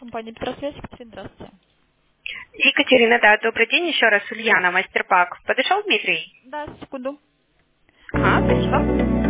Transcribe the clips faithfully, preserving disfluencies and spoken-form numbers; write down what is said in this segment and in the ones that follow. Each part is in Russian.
Компания Петросвязь, Екатерина, здравствуйте. Екатерина, да, добрый день еще раз, Ульяна, Мастерпак. Подошел Дмитрий? Да, секунду. Ага, спасибо.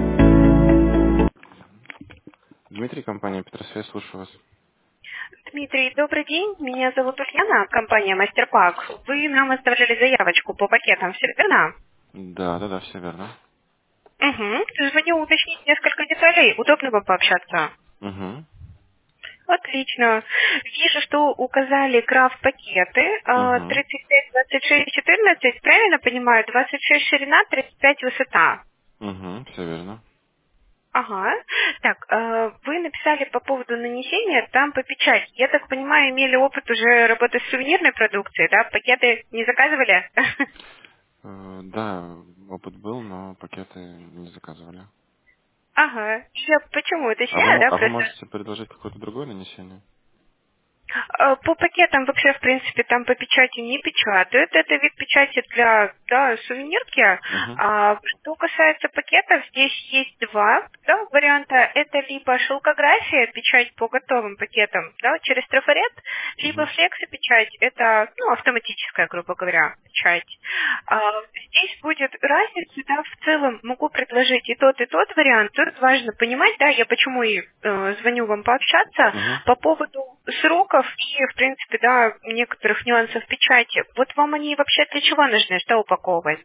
Дмитрий, компания Петросвязь, слушаю вас. Дмитрий, добрый день, меня зовут Ульяна, компания Мастерпак. Вы нам оставляли заявочку по пакетам, все верно? Да, да, да, все верно. Угу, звоню уточнить несколько деталей, удобно вам пообщаться? Угу. Отлично. Вижу, что указали крафт-пакеты э, Угу. тридцать пять, двадцать шесть, четырнадцать, правильно понимаю, двадцать шесть ширина, тридцать пять высота. Угу, все верно. Ага. Так, э, вы написали по поводу нанесения там по печати. Я так понимаю, имели опыт уже работы с сувенирной продукцией, да? Пакеты не заказывали? Э, да, опыт был, но пакеты не заказывали. Ага. Я почему А вы, уточняю, мо- да, а вы просто... можете предложить какое-то другое нанесение? Э, По пакетам вообще, в принципе, там по печати не печатают. Это вид печати для да, сувенирки. Угу. А что касается пакетов, здесь есть два да, варианта. Это либо шелкография, печать по готовым пакетам да, через трафарет, либо Угу. флексопечать. Это ну, автоматическая, грубо говоря, печать. А, здесь будет разница, да, в целом могу предложить и тот, и тот вариант. Тут важно понимать, да, я почему и э, звоню вам пообщаться, Угу. по поводу сроков и, в принципе, да, некоторых нюансов печати. Вот вам они вообще для чего нужны, что упаковывать?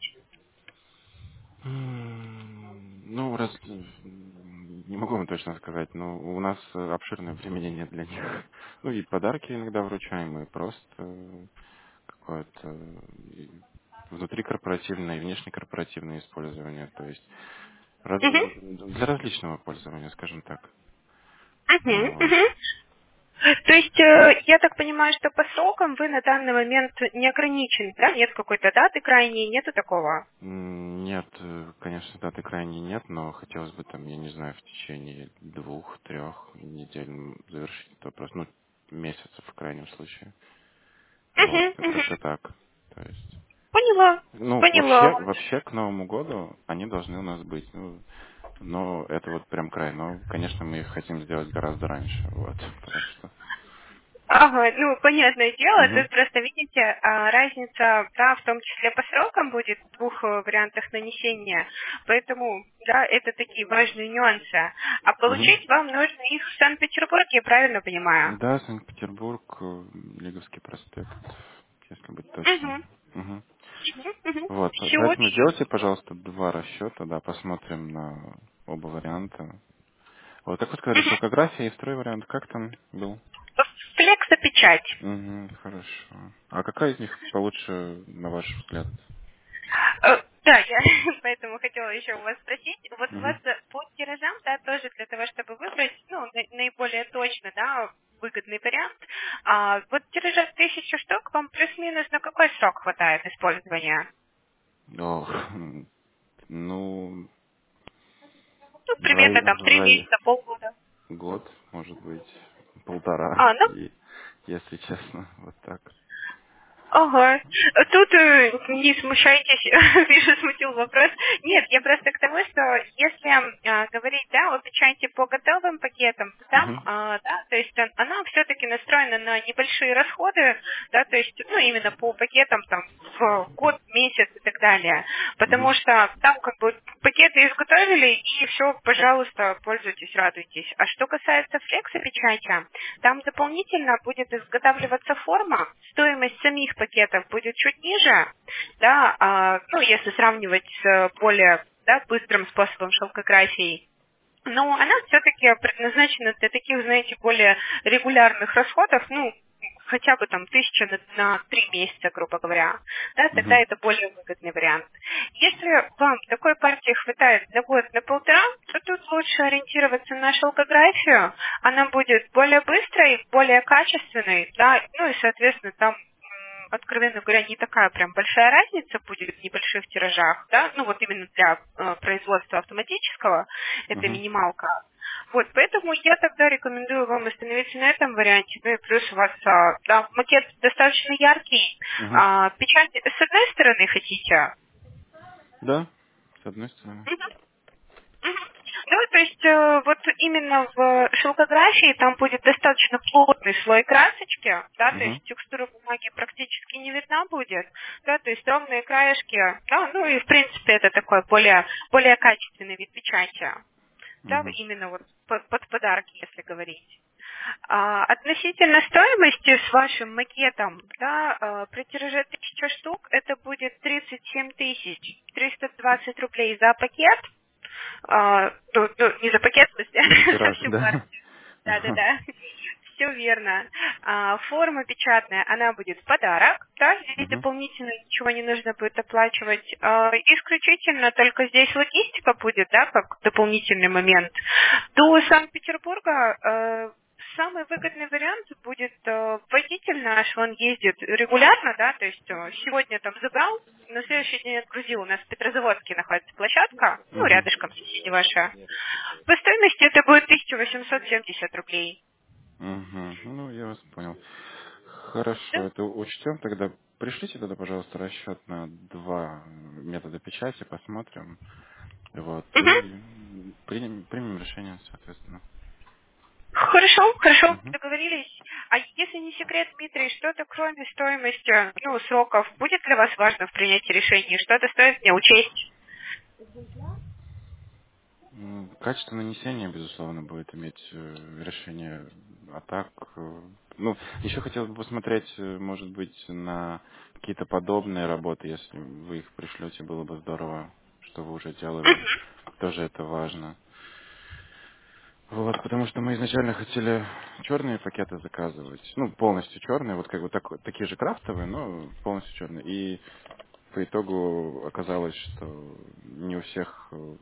М, Ну, раз... не могу вам точно сказать, но у нас э, обширное применение для них. Ну, и подарки иногда вручаем, и просто э, какое-то э, внутрикорпоративное и внешнекорпоративное использование. То есть раз- Мгм. для различного пользования, скажем так. Мгм, Вот. мгм. То есть, э, я так понимаю, что по срокам вы на данный момент не ограничены, да? Нет какой-то даты крайней, нету такого? М, Нет, э, конечно, даты крайней нет, но хотелось бы там, я не знаю, в течение двух-трех недель м, завершить этот вопрос. Ну, месяцев в крайнем случае. Вот, Мгм, как- мгм. как-то так. То есть, Поняла, ну, вообще, поняла. вообще к Новому году они должны у нас быть. Ну, но это вот прям край. Но, конечно, мы их хотим сделать гораздо раньше. Вот, потому что. Ага, ну, понятное дело, Мгм. тут просто, видите, а, разница, да, в том числе по срокам будет в двух э, вариантах нанесения, поэтому, да, это такие важные нюансы. А Мгм. получить вам нужно их в Санкт-Петербурге, я правильно понимаю? Да, Санкт-Петербург, э, Лиговский проспект, если быть точным. Угу, Мгм. угу, угу. Вот, по- Все поэтому очень. сделайте, пожалуйста, два расчета, да, посмотрим на оба варианта. Вот, как вы сказали, Мгм. шелкография и второй вариант, как там был? Флексопечать. Угу, хорошо. А какая из них получше, на ваш взгляд? Э, Да, я поэтому хотела еще у вас спросить. Вот у вас Угу. э, по тиражам, да, тоже для того, чтобы выбрать, ну, на- наиболее точно, да, выгодный вариант. А, вот тиража тысячу штук, вам плюс-минус на какой срок хватает использования? Ох, ну, Ну, в примерно рай- там в три рай- месяца, полгода. год, может быть, полтора, А, ну, и, если честно, вот так. ага. Тут э, не смущайтесь, вижу, смутил вопрос. Нет, я просто к тому, что если а, говорить да, о печати по готовым пакетам, то там, Угу. а, да, то есть он- она все-таки настроена на небольшие расходы, да, то есть, ну, именно по пакетам там в год, месяц и так далее. Потому Угу. что там как бы пакеты изготовили и все, пожалуйста, пользуйтесь, радуйтесь. А что касается флексопечати, там дополнительно будет изготавливаться форма, стоимость самих пакетов будет чуть ниже, да, а, ну, если сравнивать с более да, быстрым способом шелкографии. Но она все-таки предназначена для таких, знаете, более регулярных расходов, ну, хотя бы там тысяча на, на три месяца, грубо говоря, да, тогда Угу. это более выгодный вариант. Если вам такой партии хватает на год, на полтора, то тут лучше ориентироваться на шелкографию, она будет более быстрой, более качественной, да, ну и, соответственно, там м, откровенно говоря, не такая прям большая разница будет в небольших тиражах, да, ну вот именно для э, производства автоматического, это Угу. минималка. Вот, поэтому я тогда рекомендую вам остановиться на этом варианте. Ну и плюс у вас, а, да, макет достаточно яркий. Угу. А, печать с одной стороны хотите? Да, с одной стороны. Мгм. Мгм. Ну, то есть э, вот именно в шелкографии там будет достаточно плотный слой красочки, да, то Угу. есть текстура бумаги практически не видна будет, да, то есть ровные краешки, да, ну и в принципе это такой более, более качественный вид печати, да, Угу. именно вот под, под подарки, если говорить. А, относительно стоимости с вашим макетом, да, а, при тираже тысяча штук это будет тридцать семь тысяч триста двадцать рублей за пакет. А, ну, ну, не за пакет, в смысле, За за тираж, всю да? партию. Ага. Да-да-да. Все верно. А, форма печатная, она будет в подарок, да, здесь Угу. дополнительно ничего не нужно будет оплачивать. А, исключительно только здесь логистика будет, да, как дополнительный момент. До Санкт-Петербурга э, самый выгодный вариант будет э, водитель наш, он ездит регулярно, да, то есть э, сегодня там забрал, на следующий день отгрузил. У нас в Петрозаводске находится площадка, ну, Угу. рядышком соседи ваша. По стоимости это будет тысяча восемьсот семьдесят рублей. Угу. Ну, я вас понял. Хорошо, Да? это учтем. Тогда пришлите тогда, пожалуйста, расчет на два метода печати, посмотрим. Вот. Мгм. И примем, примем решение, соответственно. Хорошо, хорошо, Угу. договорились. А если не секрет, Дмитрий, что-то кроме стоимости, ну, сроков, будет для вас важно в принятии решений? Что-то стоит мне учесть? М, Качество нанесения, безусловно, будет иметь э, решение. А так, э, ну, еще хотелось бы посмотреть, э, может быть, на какие-то подобные работы, если вы их пришлете, было бы здорово, что вы уже делали. Тоже это важно. Вот, потому что мы изначально хотели черные пакеты заказывать. Ну, полностью черные, вот как бы так, такие же крафтовые, но полностью черные. И по итогу оказалось, что не у всех э,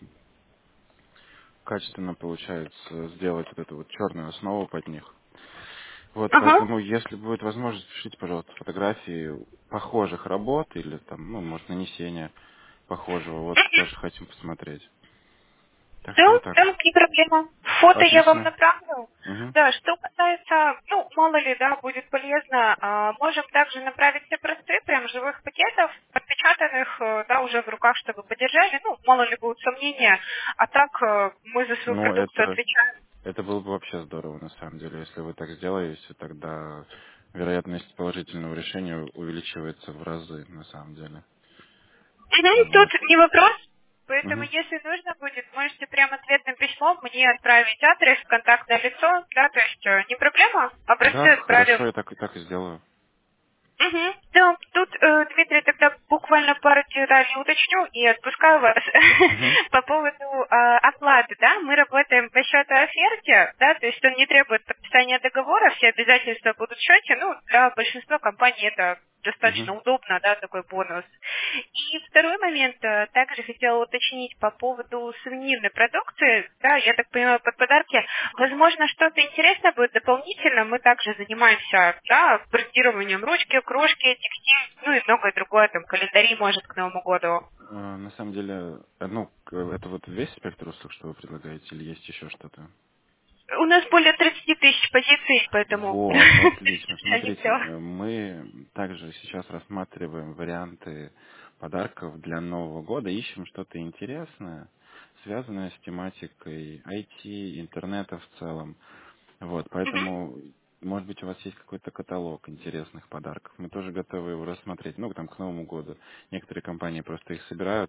качественно получается сделать вот эту вот черную основу под них. Вот, Ага. поэтому, если будет возможность, пришлите, пожалуйста, фотографии похожих работ или там, ну, может, нанесения похожего. Вот тоже хотим посмотреть. Так что Да, вот так. да, не проблема. Фото я вам Отлично. направлю. Угу. Да, что касается, ну, мало ли, да, будет полезно, а, можем также направить все простые, прям живых пакетов, подпечатанных, э, да, уже в руках, чтобы подержали, ну, мало ли будут сомнения, а так э, мы за свою Ну, продукцию это, отвечаем. это было бы вообще здорово, на самом деле. Если вы так сделаете, тогда вероятность положительного решения увеличивается в разы, на самом деле. Мгм, Вот. тут не вопрос. Поэтому, Мгм. если нужно будет, можете прямо ответным письмом мне отправить адрес, контактное лицо, да, то есть э, не проблема, образцы Да, отправим. хорошо, я так и так и сделаю. Мгм. Да, тут, э, Дмитрий, тогда буквально пару деталей уточню и отпускаю вас. Мгм. По поводу э, оплаты, да, мы работаем по счету оферте, да, то есть он не требует подписания договора, все обязательства будут в счете, ну, для большинства компаний это Мгм. достаточно удобно, да, такой бонус. И второй момент, э, также хотела уточнить по поводу сувенирной продукции, да, я так понимаю, под подарки, возможно, что-то интересное будет дополнительно, мы также занимаемся, да, брендированием ручки, кружки, текстиль, ну и многое другое, там, календари, может, к Новому году. Э, На самом деле, э, ну, к- это вот весь спектр услуг, что вы предлагаете, или есть еще что-то? У нас более тридцати тысяч позиций, поэтому Вот, отлично. не Смотрите, все. э, мы также сейчас рассматриваем варианты подарков для Нового года, ищем что-то интересное, связанное с тематикой ай ти, интернета в целом. Вот, поэтому, может быть, у вас есть какой-то каталог интересных подарков. Мы тоже готовы его рассмотреть, ну, там, к Новому году. Некоторые компании просто их собирают,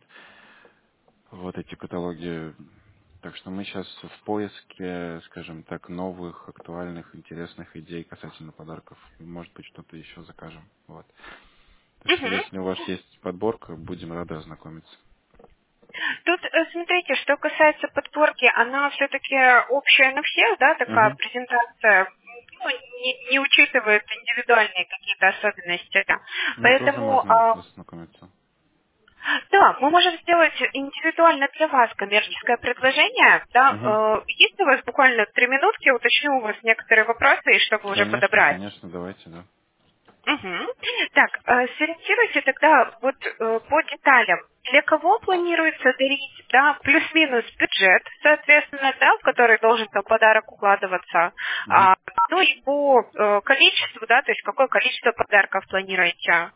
вот эти каталоги. Так что мы сейчас в поиске, скажем так, новых, актуальных, интересных идей касательно подарков. Может быть, что-то еще закажем. Вот. Так что, Мгм. если у вас есть подборка, будем рады ознакомиться. Тут, э, смотрите, что касается подборки, она все-таки общая на всех, да, такая Угу. презентация, ну, не, не учитывает индивидуальные какие-то особенности. Ну, тоже Поэтому, можно а, ознакомиться. да, мы можем сделать индивидуально для вас коммерческое предложение. Да, Угу. э, есть у вас буквально три минутки, уточню у вас некоторые вопросы, и чтобы уже Конечно, подобрать. конечно, давайте, да. Мгм. Так, э, сориентируйте тогда вот э, по деталям. Для кого планируется дарить, да, плюс-минус бюджет, соответственно, да, в который должен там подарок укладываться, Угу. а, ну и по э, количеству, да, то есть какое количество подарков планируете.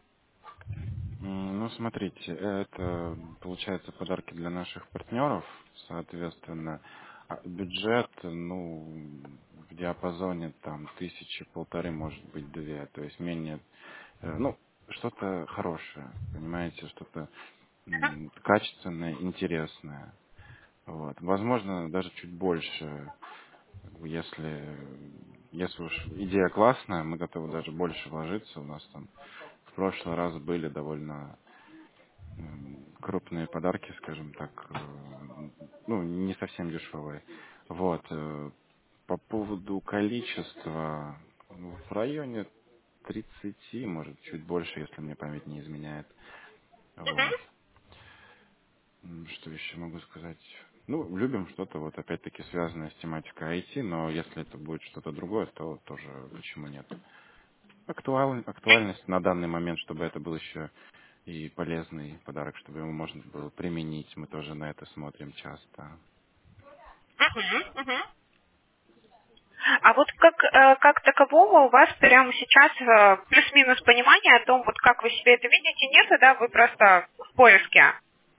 М, Ну, смотрите, это, получается, подарки для наших партнеров, соответственно. А бюджет, ну, в диапазоне там тысячи, полторы, может быть, две. То есть менее, э, ну, что-то хорошее, понимаете, что-то м, качественное, интересное. Вот. Возможно, даже чуть больше, если, если уж идея классная, мы готовы даже больше вложиться. У нас там в прошлый раз были довольно м, крупные подарки, скажем так, э, ну, не совсем дешевые. Вот. э, По поводу количества, ну, в районе тридцати, может, чуть больше, если мне память не изменяет. Вот. М, Что еще могу сказать? Ну, любим что-то, вот опять-таки, связанное с тематикой ай ти, но если это будет что-то другое, то тоже почему нет. Актуаль- актуальность на данный момент, чтобы это был еще и полезный подарок, чтобы его можно было применить, мы тоже на это смотрим часто. Мгм, мгм. А вот как, э, как такового у вас прямо сейчас э, плюс-минус понимание о том, вот как вы себе это видите, нет, да, вы просто в поиске.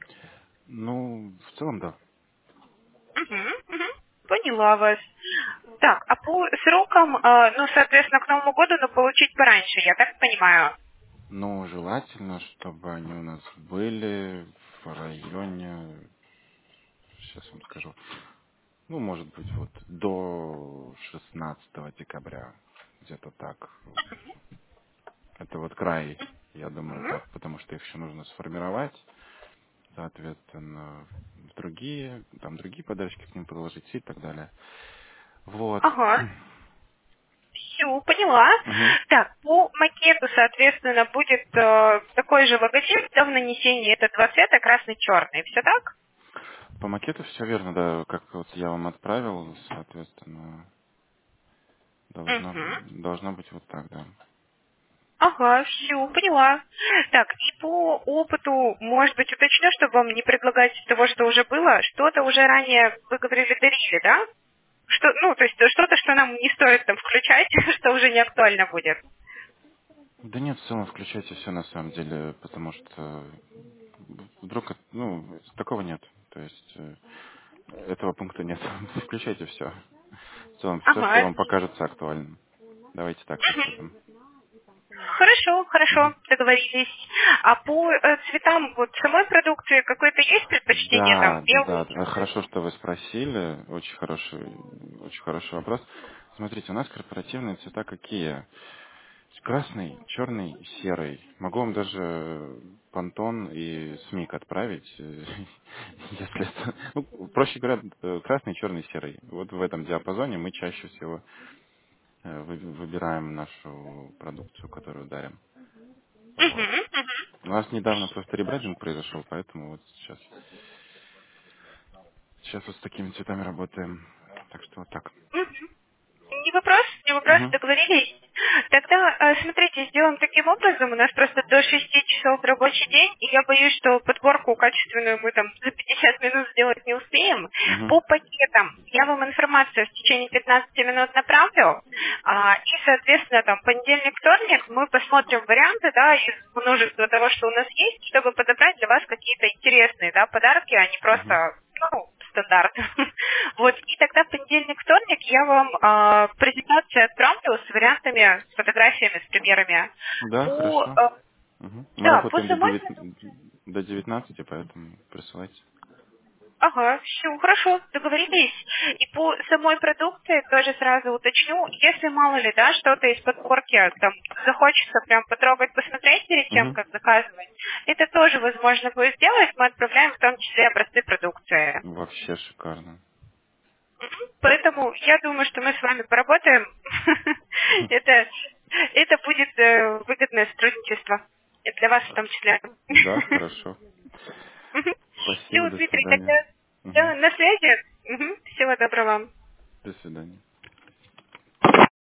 Ну, в целом, да. Мгм, мгм. Поняла вас. Так, а по срокам, э, ну, соответственно, к Новому году, но получить пораньше, я так понимаю. Но желательно, чтобы они у нас были в районе, сейчас вам скажу, ну, может быть, вот до шестнадцатого декабря, где-то так. Это вот край, я думаю, Мгм. так, потому что их еще нужно сформировать, соответственно, другие, там другие подарочки к ним приложить и так далее. Вот. Ага. Все, поняла. Мгм. Так, по макету, соответственно, будет э, такой же логотип, да, в нанесении это два цвета, красный-черный. Все так? По макету все верно, да, как вот я вам отправил, соответственно, должно, Угу. должно быть вот так, да. Ага, все, поняла. Так, и по опыту, может быть, уточню, чтобы вам не предлагать того, что уже было, что-то уже ранее, вы говорили, дарили, да? Что, ну, то есть что-то, что нам не стоит там включать, что уже не актуально будет. Да нет, в целом включайте все на самом деле, потому что вдруг, это- ну, такого нет. То есть э, этого пункта нет. Включайте все. В целом все, что Ага. вам покажется актуальным. Давайте так Мгм. поступим. Хорошо, хорошо, Мгм. договорились. А по э, цветам вот самой продукции какое-то есть предпочтение, там, Да, белый, да, да. черный? Хорошо, что вы спросили. Очень хороший, очень хороший вопрос. Смотрите, у нас корпоративные цвета какие? Красный, черный, серый. Могу вам даже Пантон и Смик отправить, э, если это... Ну, проще говоря, э, красный, черный, серый. Вот в этом диапазоне мы чаще всего э, вы- выбираем нашу продукцию, которую дарим. Вот. Мгм, мгм. У нас недавно просто ребрендинг произошел, поэтому вот сейчас, сейчас вот с такими цветами работаем. Так что вот так. Мгм. Не вопрос, не вопрос, Мгм. договорились. Тогда, э, смотрите, сделаем таким образом. У нас просто до шести часов рабочий день, и я боюсь, что подборку качественную мы там за пятьдесят минут сделать не успеем. Мгм. По пакетам я вам информацию в течение пятнадцати минут направлю, а, и, соответственно, там понедельник, вторник мы посмотрим варианты, да, из множества того, что у нас есть, чтобы подобрать для вас какие-то интересные, да, подарки, а не Мгм. просто, ну, стандарт. Вот, и тогда в понедельник, вторник я вам а, презентацию отправлю с вариантами, с фотографиями, с примерами. Да, По, хорошо. а, Мгм. Мы да, по работаем до самой девятнадцати, до девятнадцати, поэтому присылайте. ага, все, хорошо, договорились. И по самой продукции тоже сразу уточню, если мало ли, да, что-то из подборки там захочется прям потрогать, посмотреть перед тем, Мгм. как заказывать, это тоже возможно будет сделать, мы отправляем в том числе образцы продукции. Вообще шикарно. Мгм. Поэтому я думаю, что мы с вами поработаем. Это, это будет э, выгодное сотрудничество. И для вас в том числе. Да, хорошо. Спасибо, Все, до Дмитрий, свидания. тогда да, Мгм. на связи. Мгм. Всего доброго вам. До свидания.